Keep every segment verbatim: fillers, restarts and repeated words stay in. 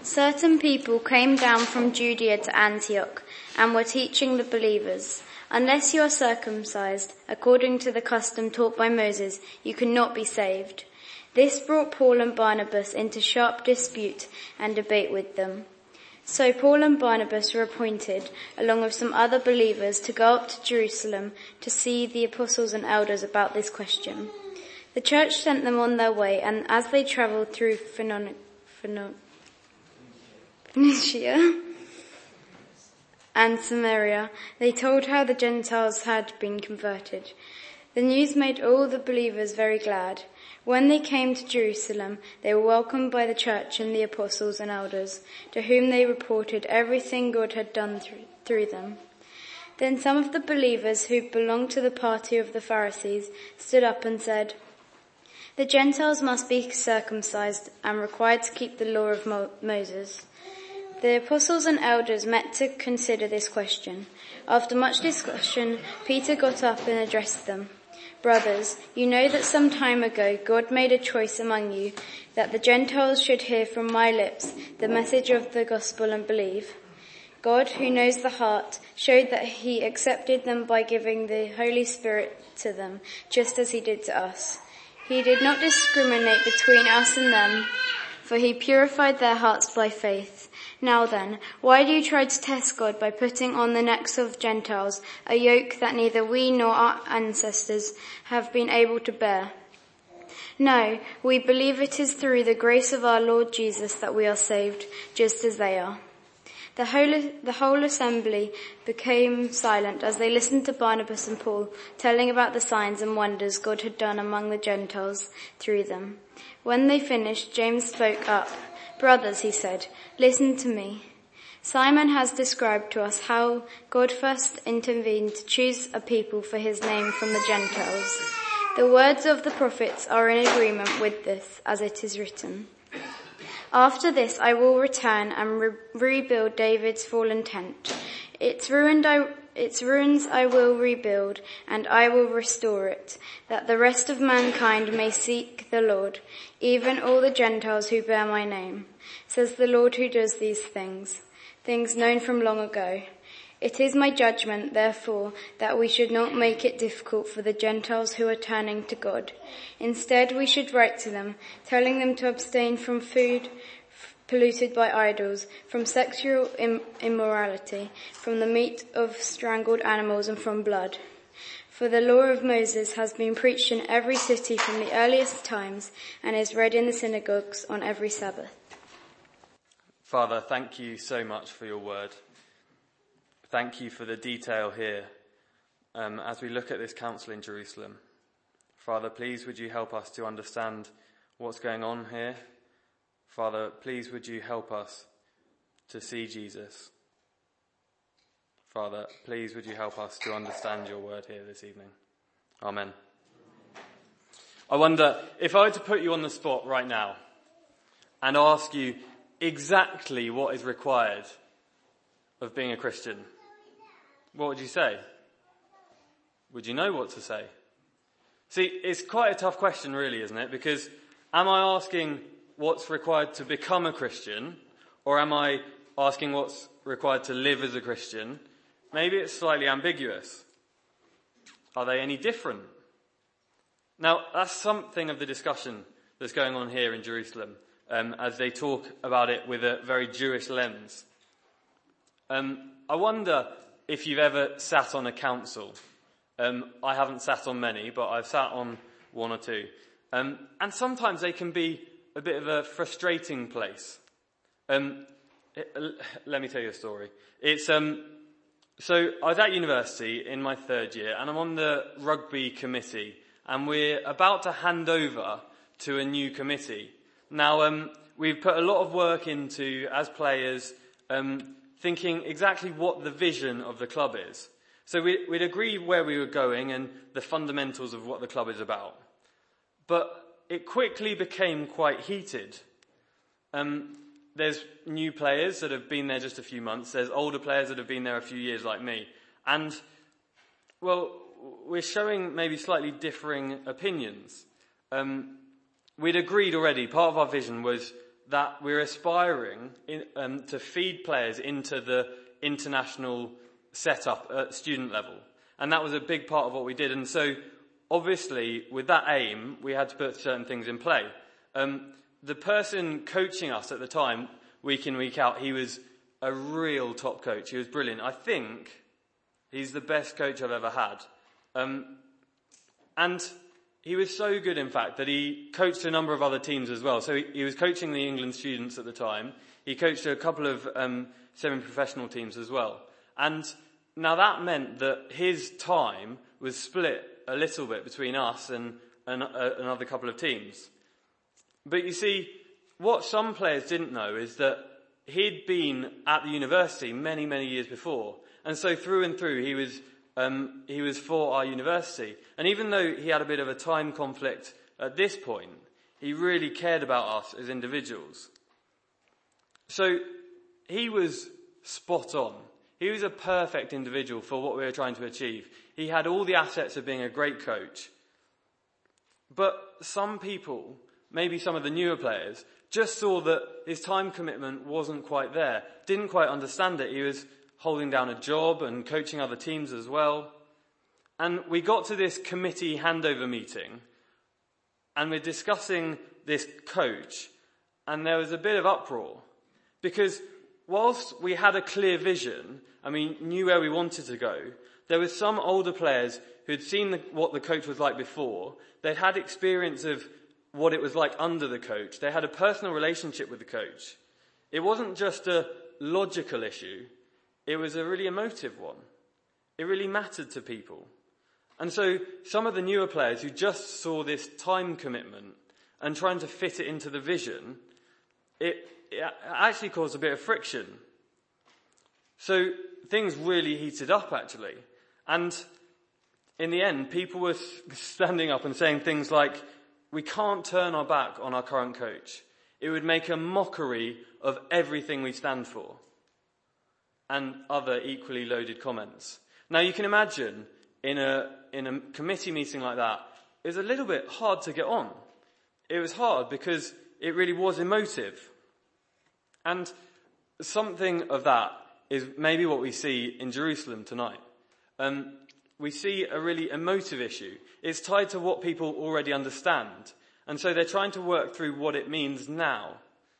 Certain people came down from Judea to Antioch and were teaching the believers, "Unless you are circumcised, according to the custom taught by Moses, you cannot be saved." This brought Paul and Barnabas into sharp dispute and debate with them. So Paul and Barnabas were appointed, along with some other believers, to go up to Jerusalem to see the apostles and elders about this question. The church sent them on their way, and as they travelled through Phenon- Phenon- Phoenicia and Samaria, they told how the Gentiles had been converted. The news made all the believers very glad. When they came to Jerusalem, they were welcomed by the church and the apostles and elders, to whom they reported everything God had done through, through them. Then some of the believers who belonged to the party of the Pharisees stood up and said, "The Gentiles must be circumcised and required to keep the law of Mo- Moses." The apostles and elders met to consider this question. After much discussion, Peter got up and addressed them. "Brothers, you know that some time ago God made a choice among you that the Gentiles should hear from my lips the message of the gospel and believe. God, who knows the heart, showed that he accepted them by giving the Holy Spirit to them, just as he did to us. He did not discriminate between us and them, for he purified their hearts by faith. Now then, why do you try to test God by putting on the necks of Gentiles a yoke that neither we nor our ancestors have been able to bear? No, we believe it is through the grace of our Lord Jesus that we are saved, just as they are." The whole, the whole assembly became silent as they listened to Barnabas and Paul telling about the signs and wonders God had done among the Gentiles through them. When they finished, James spoke up. "Brothers," he said, "listen to me. Simon has described to us how God first intervened to choose a people for his name from the Gentiles. The words of the prophets are in agreement with this, as it is written, 'After this I will return and re- rebuild David's fallen tent. Its ruined I, its ruins I will rebuild, and I will restore it, that the rest of mankind may seek the Lord, even all the Gentiles who bear my name, says the Lord who does these things, things known from long ago. It is my judgment, therefore, that we should not make it difficult for the Gentiles who are turning to God. Instead, we should write to them, telling them to abstain from food polluted by idols, from sexual im- immorality, from the meat of strangled animals, and from blood. For the law of Moses has been preached in every city from the earliest times and is read in the synagogues on every Sabbath." Father, thank you so much for your word. Thank you for the detail here um, as we look at this council in Jerusalem. Father, please would you help us to understand what's going on here. Father, please would you help us to see Jesus. Father, please would you help us to understand your word here this evening. Amen. I wonder, if I were to put you on the spot right now and ask you exactly what is required of being a Christian, what would you say? Would you know what to say? See, it's quite a tough question really, isn't it? Because am I asking what's required to become a Christian, or am I asking what's required to live as a Christian? Maybe it's slightly ambiguous. Are they any different? Now, that's something of the discussion that's going on here in Jerusalem, um, as they talk about it with a very Jewish lens. Um, I wonder if you've ever sat on a council. Um, I haven't sat on many, but I've sat on one or two. Um, and sometimes they can be a bit of a frustrating place. Um, it, let me tell you a story. It's um, so I was at university in my third year, and I'm on the rugby committee, and we're about to hand over to a new committee. Now, um, we've put a lot of work into, as players, um, thinking exactly what the vision of the club is. So we, we'd agreed where we were going and the fundamentals of what the club is about. But it quickly became quite heated. Um, there's new players that have been there just a few months. There's older players that have been there a few years like me. And, well, we're showing maybe slightly differing opinions. Um, we'd agreed already, part of our vision was that we're aspiring in, um, to feed players into the international setup at student level. And that was a big part of what we did. And so, obviously, with that aim, we had to put certain things in play. Um, the person coaching us at the time, week in, week out, he was a real top coach. He was brilliant. I think he's the best coach I've ever had. Um, and he was so good, in fact, that he coached a number of other teams as well. So he, he was coaching the England students at the time. He coached a couple of um, semi-professional teams as well. And now that meant that his time was split a little bit between us and, and uh, another couple of teams. But you see, what some players didn't know is that he'd been at the university many, many years before. And so through and through, he was um, he was for our university. And even though he had a bit of a time conflict at this point, he really cared about us as individuals. So he was spot on. He was a perfect individual for what we were trying to achieve. He had all the assets of being a great coach. But some people, maybe some of the newer players, just saw that his time commitment wasn't quite there, didn't quite understand it. He was holding down a job and coaching other teams as well. And we got to this committee handover meeting, and we're discussing this coach, and there was a bit of uproar. Because whilst we had a clear vision, and we knew where we wanted to go, there were some older players who had seen the, what the coach was like before. They'd had experience of what it was like under the coach. They had a personal relationship with the coach. It wasn't just a logical issue. It was a really emotive one. It really mattered to people. And so some of the newer players who just saw this time commitment and trying to fit it into the vision, it, it actually caused a bit of friction. So things really heated up, actually. And in the end, people were standing up and saying things like, we can't turn our back on our current coach. It would make a mockery of everything we stand for. And other equally loaded comments. Now you can imagine in a in a committee meeting like that, it was a little bit hard to get on. It was hard because it really was emotive. And something of that is maybe what we see in Jerusalem tonight. Um, we see a really emotive issue. It's tied to what people already understand. And so they're trying to work through what it means now.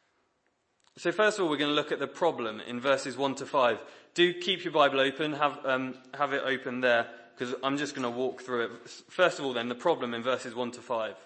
So first of all, we're going to look at the problem in verses one to five. Do keep your Bible open, have um, have it open there, because I'm just going to walk through it. First of all then, the problem in verses one to five.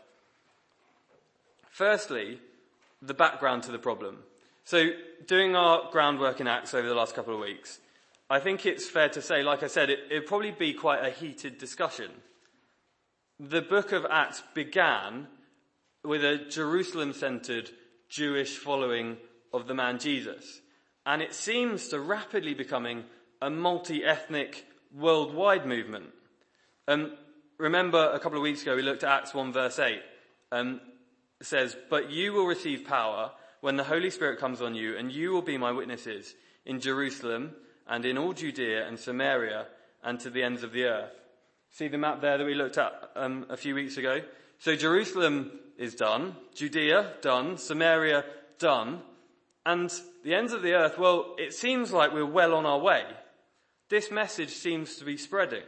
Firstly, the background to the problem. So doing our groundwork in Acts over the last couple of weeks, I think it's fair to say, like I said, it would probably be quite a heated discussion. The book of Acts began with a Jerusalem-centered Jewish following of the man Jesus. And it seems to rapidly becoming a multi-ethnic worldwide movement. Um, remember a couple of weeks ago we looked at Acts one verse eight. Um, it says, but you will receive power when the Holy Spirit comes on you, and you will be my witnesses in Jerusalem and in all Judea and Samaria and to the ends of the earth. See the map there that we looked at um, a few weeks ago? So Jerusalem is done, Judea done, Samaria done, and the ends of the earth, well, it seems like we're well on our way. This message seems to be spreading.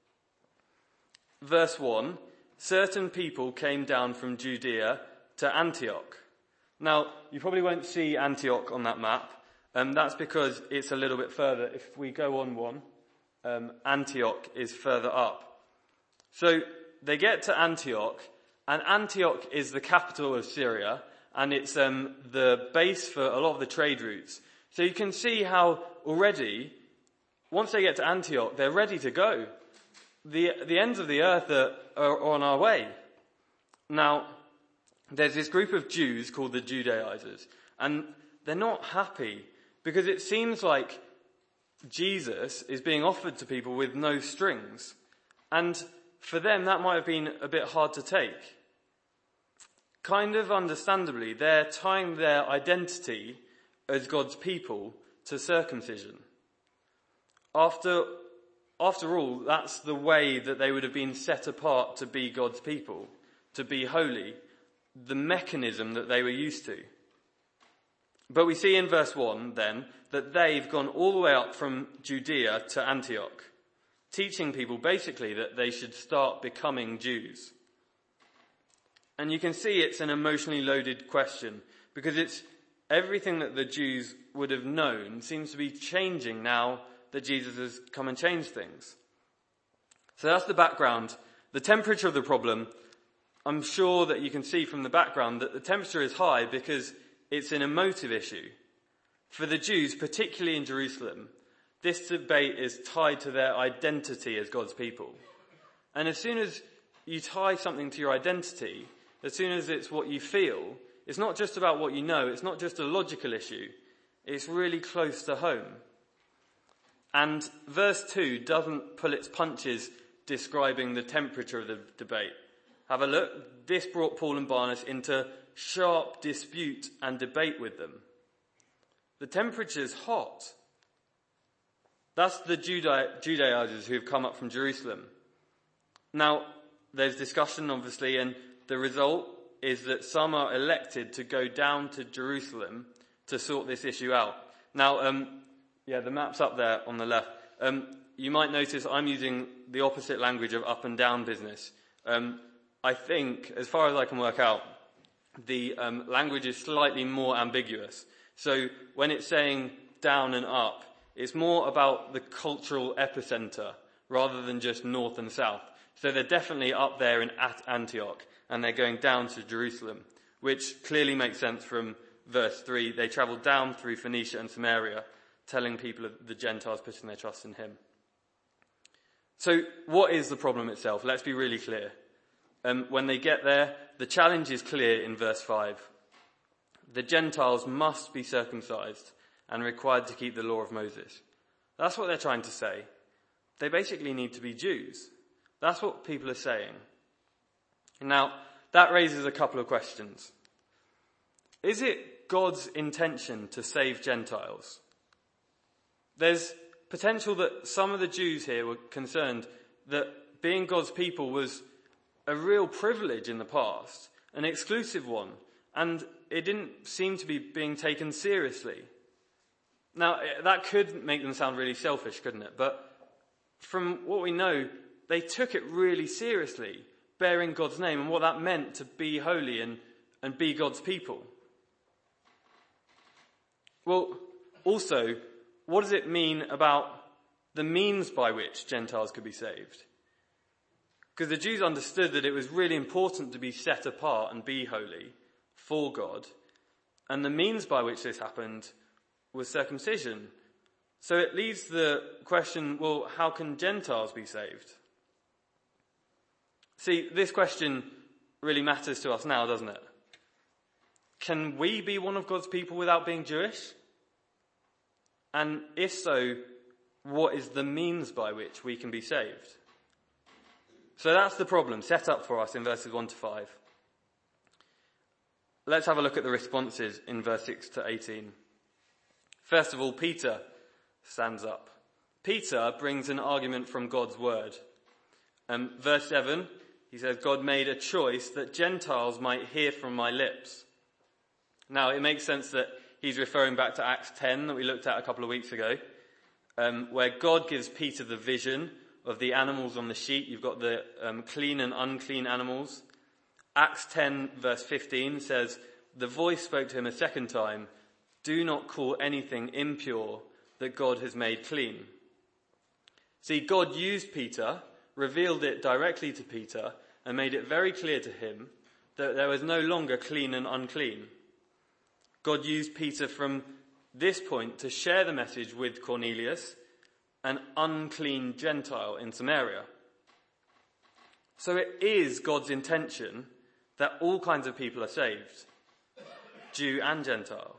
Verse one, certain people came down from Judea to Antioch. Now, you probably won't see Antioch on that map. Um, that's because it's a little bit further. If we go on one, um, Antioch is further up. So they get to Antioch, and Antioch is the capital of Syria, and it's um, the base for a lot of the trade routes. So you can see how already, once they get to Antioch, they're ready to go. The, the ends of the earth are, are on our way. Now, there's this group of Jews called the Judaizers, and they're not happy because it seems like Jesus is being offered to people with no strings. And for them, that might have been a bit hard to take. Kind of understandably, they're tying their identity as God's people to circumcision. After, after all, that's the way that they would have been set apart to be God's people, to be holy, the mechanism that they were used to. But we see in verse one then that they've gone all the way up from Judea to Antioch, teaching people basically that they should start becoming Jews. And you can see it's an emotionally loaded question, because it's everything that the Jews would have known seems to be changing now that Jesus has come and changed things. So that's the background. The temperature of the problem, I'm sure that you can see from the background that the temperature is high because it's an emotive issue. For the Jews, particularly in Jerusalem, this debate is tied to their identity as God's people. And as soon as you tie something to your identity, as soon as it's what you feel, it's not just about what you know, it's not just a logical issue, it's really close to home. And verse two doesn't pull its punches describing the temperature of the debate. Have a look. This brought Paul and Barnabas into sharp dispute and debate with them. The temperature's hot. That's the Juda- Judaizers who have come up from Jerusalem. Now, there's discussion, obviously, and the result is that some are elected to go down to Jerusalem to sort this issue out. Now, um, yeah, the map's up there on the left. Um, you might notice I'm using the opposite language of up and down business. Um, I think, as far as I can work out, the um, language is slightly more ambiguous. So when it's saying down and up, it's more about the cultural epicenter rather than just north and south. So they're definitely up there in at Antioch, and they're going down to Jerusalem, which clearly makes sense from verse three. They travelled down through Phoenicia and Samaria, telling people of the Gentiles putting their trust in him. So what is the problem itself? Let's be really clear. Um, when they get there, the challenge is clear in verse five. The Gentiles must be circumcised and required to keep the law of Moses. That's what they're trying to say. They basically need to be Jews. That's what people are saying. Now, that raises a couple of questions. Is it God's intention to save Gentiles? There's potential that some of the Jews here were concerned that being God's people was a real privilege in the past, an exclusive one, and it didn't seem to be being taken seriously. Now, that could make them sound really selfish, couldn't it? But from what we know, they took it really seriously, bearing God's name and what that meant to be holy and, and be God's people. Well, also, what does it mean about the means by which Gentiles could be saved? Because the Jews understood that it was really important to be set apart and be holy for God. And the means by which this happened was circumcision. So it leaves the question, well, how can Gentiles be saved? See, this question really matters to us now, doesn't it? Can we be one of God's people without being Jewish? And if so, what is the means by which we can be saved? So that's the problem set up for us in verses one to five. Let's have a look at the responses in verse six to eighteen. First of all, Peter stands up. Peter brings an argument from God's word. Um, verse seven, he says, God made a choice that Gentiles might hear from my lips. Now, it makes sense that he's referring back to Acts ten that we looked at a couple of weeks ago, um, where God gives Peter the vision of the animals on the sheet. You've got the um, clean and unclean animals. Acts ten verse fifteen says, the voice spoke to him a second time, do not call anything impure that God has made clean. See, God used Peter, revealed it directly to Peter, and made it very clear to him that there was no longer clean and unclean. God used Peter from this point to share the message with Cornelius, an unclean Gentile in Samaria. So it is God's intention that all kinds of people are saved, Jew and Gentile.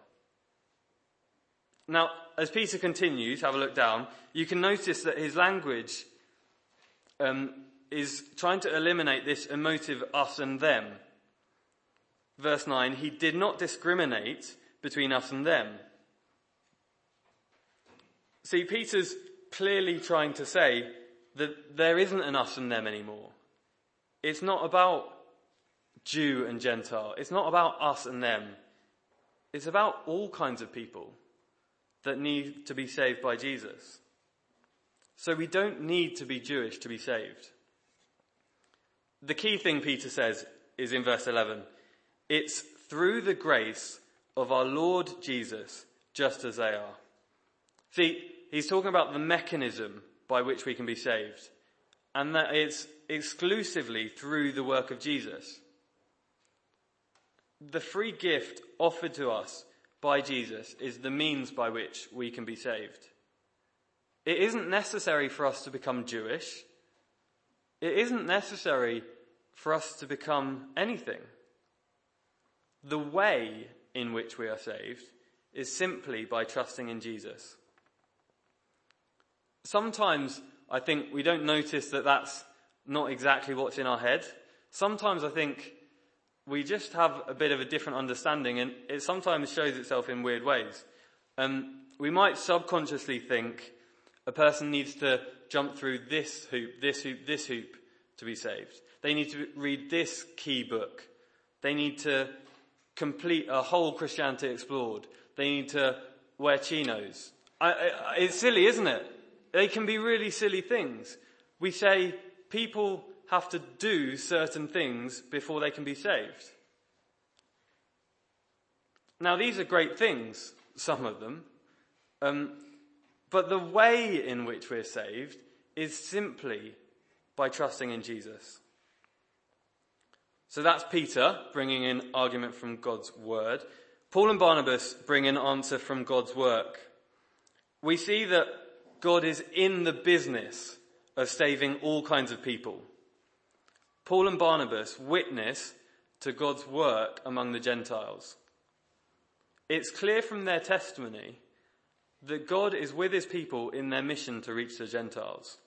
Now, as Peter continues, have a look down, you can notice that his language um, is trying to eliminate this emotive us and them. Verse nine, he did not discriminate between us and them. See, Peter's clearly trying to say that there isn't an us and them anymore. It's not about Jew and Gentile. It's not about us and them. It's about all kinds of people that need to be saved by Jesus. So we don't need to be Jewish to be saved. The key thing Peter says is in verse eleven. It's through the grace of our Lord Jesus, just as they are. See, he's talking about the mechanism by which we can be saved, and that it's exclusively through the work of Jesus. The free gift offered to us by Jesus is the means by which we can be saved. It isn't necessary for us to become Jewish. It isn't necessary for us to become anything. The way in which we are saved is simply by trusting in Jesus. Sometimes I think we don't notice that that's not exactly what's in our head. Sometimes I think we just have a bit of a different understanding, and it sometimes shows itself in weird ways. Um, we might subconsciously think a person needs to jump through this hoop, this hoop, this hoop to be saved. They need to read this key book. They need to complete a whole Christianity Explored. They need to wear chinos. I, I, it's silly, isn't it? They can be really silly things. We say people have to do certain things before they can be saved. Now, these are great things, some of them. Um, but the way in which we're saved is simply by trusting in Jesus. So that's Peter bringing in argument from God's word. Paul and Barnabas bring an answer from God's work. We see that God is in the business of saving all kinds of people. Paul and Barnabas witness to God's work among the Gentiles. It's clear from their testimony that God is with his people in their mission to reach the Gentiles.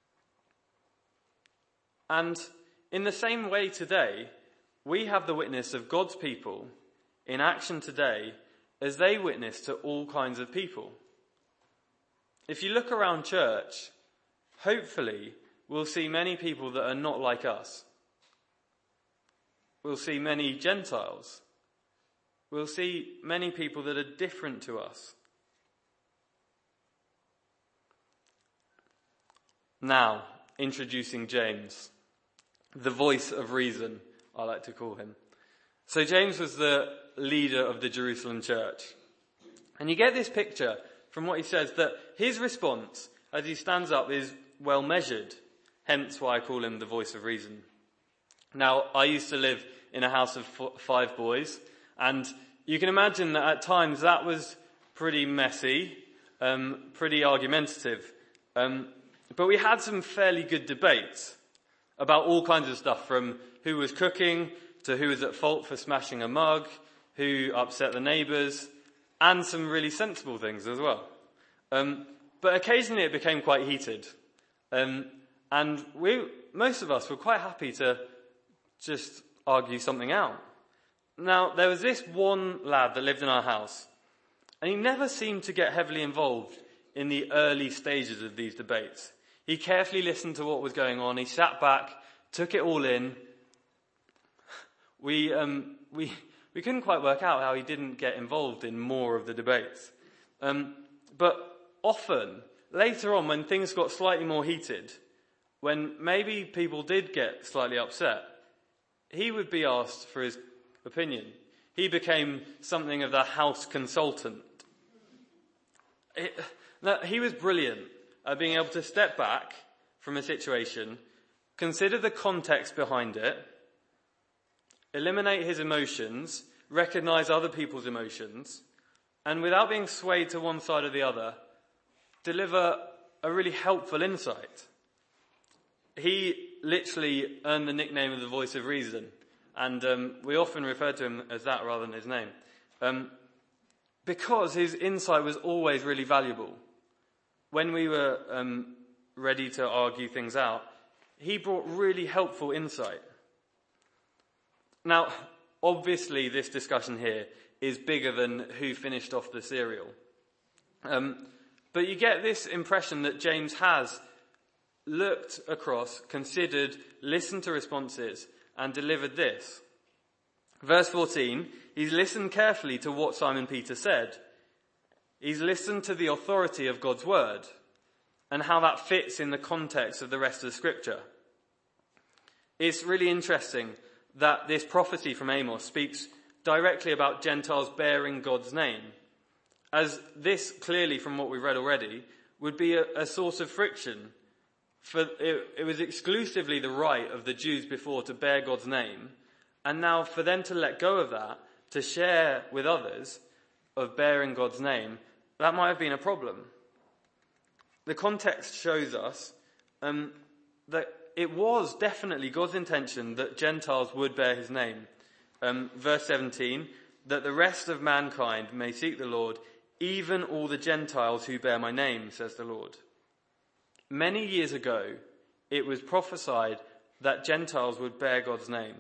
And in the same way today, we have the witness of God's people in action today as they witness to all kinds of people. If you look around church, hopefully we'll see many people that are not like us. We'll see many Gentiles. We'll see many people that are different to us. Now, introducing James, the voice of reason, I like to call him. So James was the leader of the Jerusalem church. And you get this picture from what he says that his response as he stands up is well measured, hence why I call him the voice of reason. Now, I used to live in a house of four, five boys, and you can imagine that at times that was pretty messy, um, pretty argumentative. Um, but we had some fairly good debates about all kinds of stuff, from who was cooking to who was at fault for smashing a mug, who upset the neighbours, and some really sensible things as well. Um, but occasionally it became quite heated. Um, and we, most of us were quite happy to just argue something out. Now, there was this one lad that lived in our house, and he never seemed to get heavily involved in the early stages of these debates. He carefully listened to what was going on. He sat back, took it all in. We, um, we, we couldn't quite work out how he didn't get involved in more of the debates. Um, but often, later on, when things got slightly more heated, when maybe people did get slightly upset, he would be asked for his opinion. He became something of the house consultant. It, now, he was brilliant at being able to step back from a situation, consider the context behind it, eliminate his emotions, recognize other people's emotions, and without being swayed to one side or the other, deliver a really helpful insight. He literally earned the nickname of the voice of reason, and um, we often refer to him as that rather than his name, um, because his insight was always really valuable. When we were um, ready to argue things out, he brought really helpful insight. Now, obviously this discussion here is bigger than who finished off the cereal. Um, but you get this impression that James has looked across, considered, listened to responses, and delivered this. Verse fourteen, He's listened carefully to what Simon Peter said. He's listened to the authority of God's word and how that fits in the context of the rest of the scripture. It's really interesting that this prophecy from Amos speaks directly about Gentiles bearing God's name, as this clearly, from what we've read already, would be a, a source of friction. For it, it was exclusively the right of the Jews before to bear God's name, and now for them to let go of that, to share with others of bearing God's name, that might have been a problem. The context shows us um, that it was definitely God's intention that Gentiles would bear his name. Um, verse seventeen, that the rest of mankind may seek the Lord, even all the Gentiles who bear my name, says the Lord. Many years ago, it was prophesied that Gentiles would bear God's name.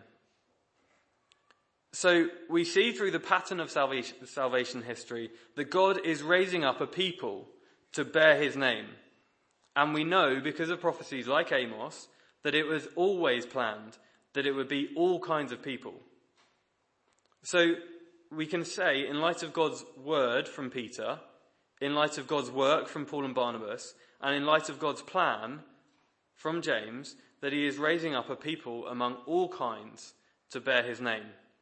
So we see through the pattern of salvation, salvation history that God is raising up a people to bear his name. And we know, because of prophecies like Amos, that it was always planned that it would be all kinds of people. So we can say, in light of God's word from Peter, in light of God's work from Paul and Barnabas, and in light of God's plan from James, that he is raising up a people among all kinds to bear his name.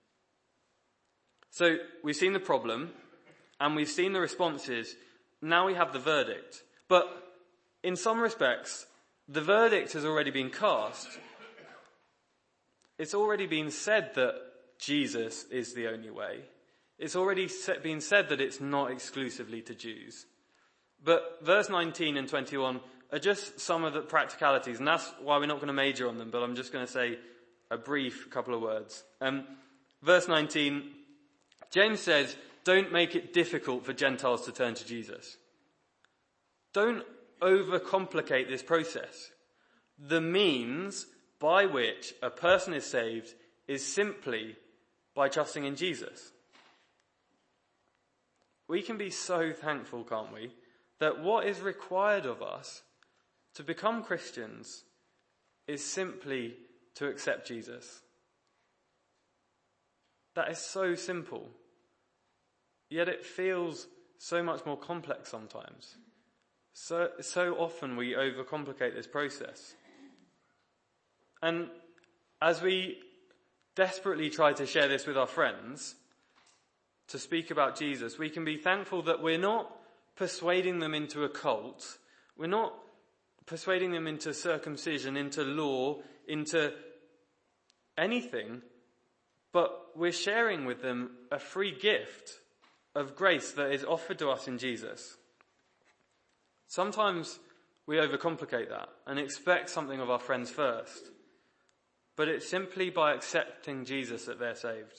So we've seen the problem, and we've seen the responses. Now we have the verdict. But in some respects, the verdict has already been cast. It's already been said that Jesus is the only way. It's already been said that it's not exclusively to Jews. But verse nineteen and twenty-one are just some of the practicalities, and that's why we're not going to major on them, but I'm just going to say a brief couple of words. Um, verse nineteen, James says, don't make it difficult for Gentiles to turn to Jesus. Don't overcomplicate this process. The means by which a person is saved is simply by trusting in Jesus. We can be so thankful, can't we, that what is required of us to become Christians is simply to accept Jesus. That is so simple, yet it feels so much more complex sometimes. So, so often we overcomplicate this process. And as we desperately try to share this with our friends, to speak about Jesus, we can be thankful that we're not persuading them into a cult. We're not persuading them into circumcision, into law, into anything, but we're sharing with them a free gift of grace that is offered to us in Jesus. Sometimes we overcomplicate that and expect something of our friends first, but it's simply by accepting Jesus that they're saved.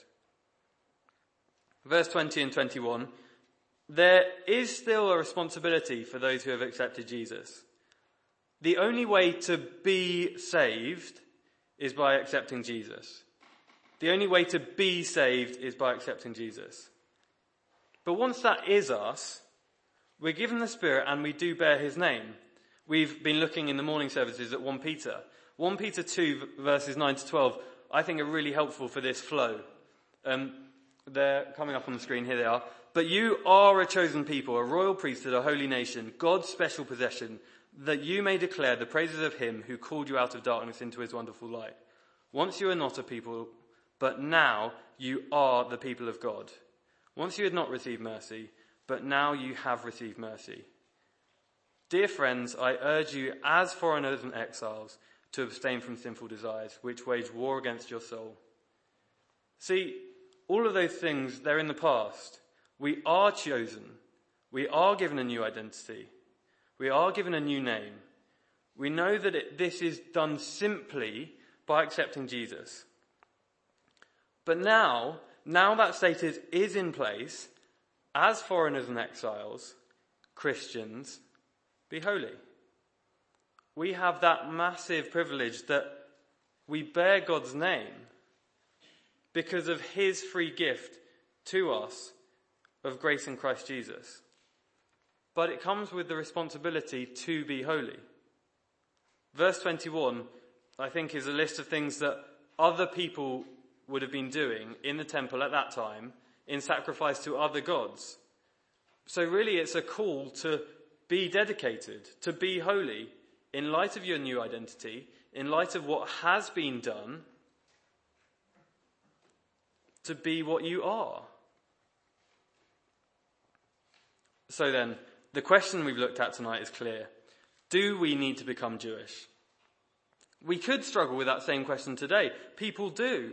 Verse twenty and twenty-one, there is still a responsibility for those who have accepted Jesus. The only way to be saved is by accepting Jesus. The only way to be saved is by accepting Jesus. But once that is us, we're given the Spirit and we do bear his name. We've been looking in the morning services at First Peter. First Peter two verses nine to twelve, I think are really helpful for this flow. Um, they're coming up on the screen, here they are. But you are a chosen people, a royal priesthood, a holy nation, God's special possession, that you may declare the praises of him who called you out of darkness into his wonderful light. Once you were not a people, but now you are the people of God. Once you had not received mercy, but now you have received mercy. Dear friends, I urge you as foreigners and exiles to abstain from sinful desires, which wage war against your soul. See, all of those things, they're in the past. We are chosen. We are given a new identity. We are given a new name. We know that it, this is done simply by accepting Jesus. But now, now that status is in place, as foreigners and exiles, Christians, be holy. We have that massive privilege that we bear God's name because of his free gift to us of grace in Christ Jesus. But it comes with the responsibility to be holy. Verse twenty-one, I think, is a list of things that other people would have been doing in the temple at that time in sacrifice to other gods. So really it's a call to be dedicated, to be holy, in light of your new identity, in light of what has been done, to be what you are. So then, the question we've looked at tonight is clear. Do we need to become Jewish? We could struggle with that same question today. People do.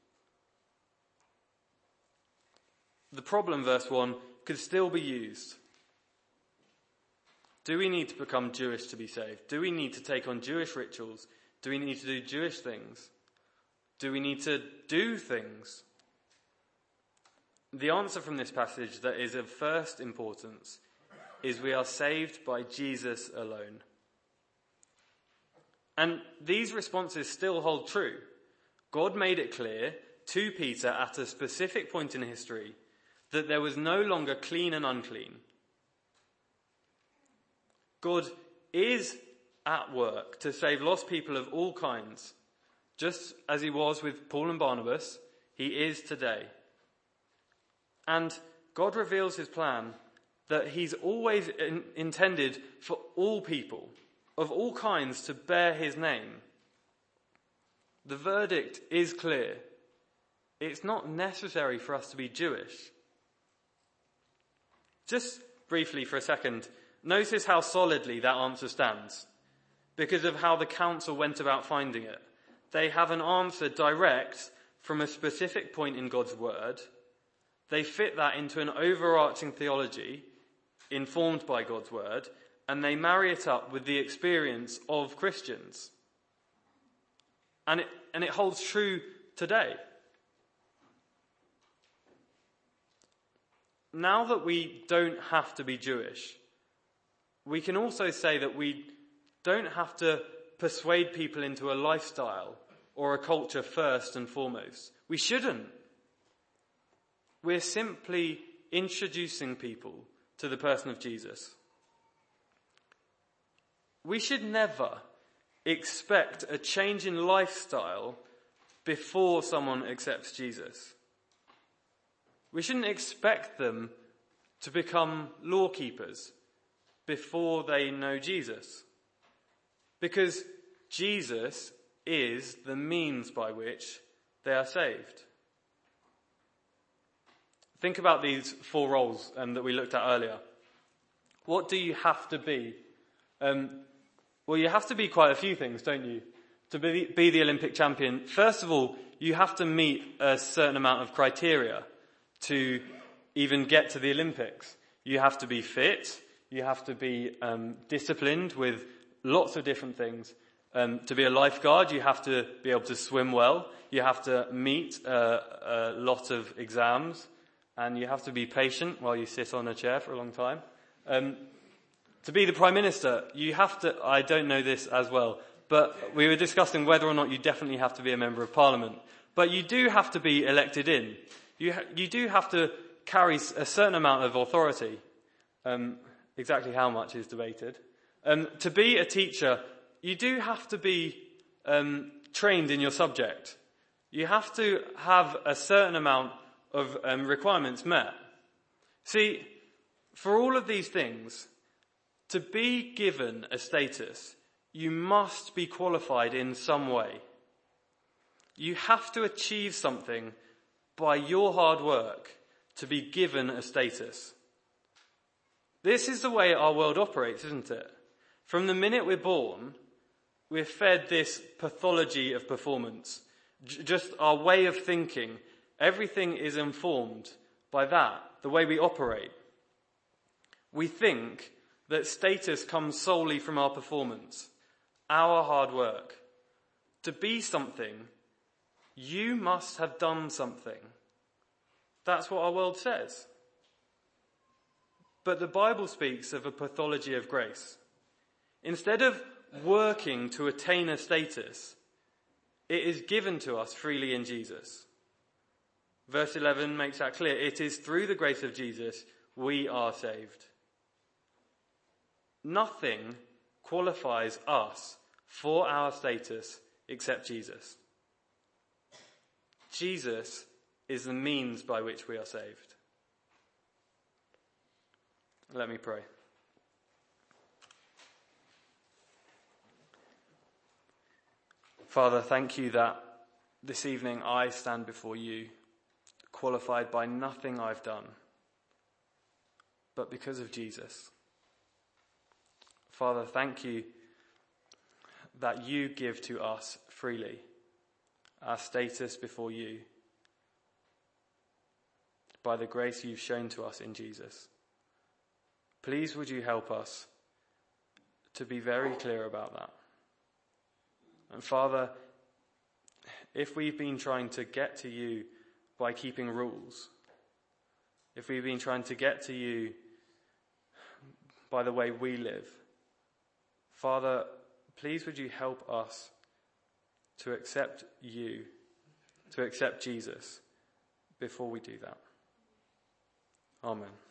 The problem, verse one, could still be used. Do we need to become Jewish to be saved? Do we need to take on Jewish rituals? Do we need to do Jewish things? Do we need to do things? The answer from this passage that is of first importance is we are saved by Jesus alone. And these responses still hold true. God made it clear to Peter at a specific point in history that there was no longer clean and unclean. God is at work to save lost people of all kinds. Just as he was with Paul and Barnabas, he is today. And God reveals his plan that he's always in, intended for all people, of all kinds, to bear his name. The verdict is clear. It's not necessary for us to be Jewish. Just briefly for a second, notice how solidly that answer stands because of how the council went about finding it. They have an answer direct from a specific point in God's word. They fit that into an overarching theology informed by God's word, and they marry it up with the experience of Christians. And it, and it holds true today. Now that we don't have to be Jewish, we can also say that we don't have to persuade people into a lifestyle or a culture first and foremost. We shouldn't. We're simply introducing people to the person of Jesus. We should never expect a change in lifestyle before someone accepts Jesus. We shouldn't expect them to become law keepers before they know Jesus. Because Jesus is the means by which they are saved. Think about these four roles um, that we looked at earlier. What do you have to be? Um, well, you have to be quite a few things, don't you? To be, be the Olympic champion. First of all, you have to meet a certain amount of criteria to even get to the Olympics. You have to be fit. You have to be um, disciplined with lots of different things. Um, to be a lifeguard, you have to be able to swim well. You have to meet uh, a lot of exams. And you have to be patient while you sit on a chair for a long time. Um, to be the Prime Minister, you have to, I don't know this as well, but we were discussing whether or not you definitely have to be a Member of Parliament. But you do have to be elected in. You ha- you do have to carry a certain amount of authority. Um, exactly how much is debated. Um, to be a teacher, you do have to be um, trained in your subject. You have to have a certain amount of um, requirements met. See, for all of these things, to be given a status, you must be qualified in some way. You have to achieve something by your hard work to be given a status. This is the way our world operates, isn't it? From the minute we're born, we're fed this pathology of performance. J- just our way of thinking. Everything is informed by that, the way we operate. We think that status comes solely from our performance, our hard work. To be something, you must have done something. That's what our world says. But the Bible speaks of a pathology of grace. Instead of working to attain a status, it is given to us freely in Jesus. Verse eleven makes that clear. It is through the grace of Jesus we are saved. Nothing qualifies us for our status except Jesus. Jesus is the means by which we are saved. Let me pray. Father, thank you that this evening I stand before you, qualified by nothing I've done, but because of Jesus. Father, thank you that you give to us freely our status before you by the grace you've shown to us in Jesus. Please would you help us to be very clear about that. And Father, if we've been trying to get to you by keeping rules, if we've been trying to get to you by the way we live, Father, please would you help us to accept you, to accept Jesus before we do that. Amen.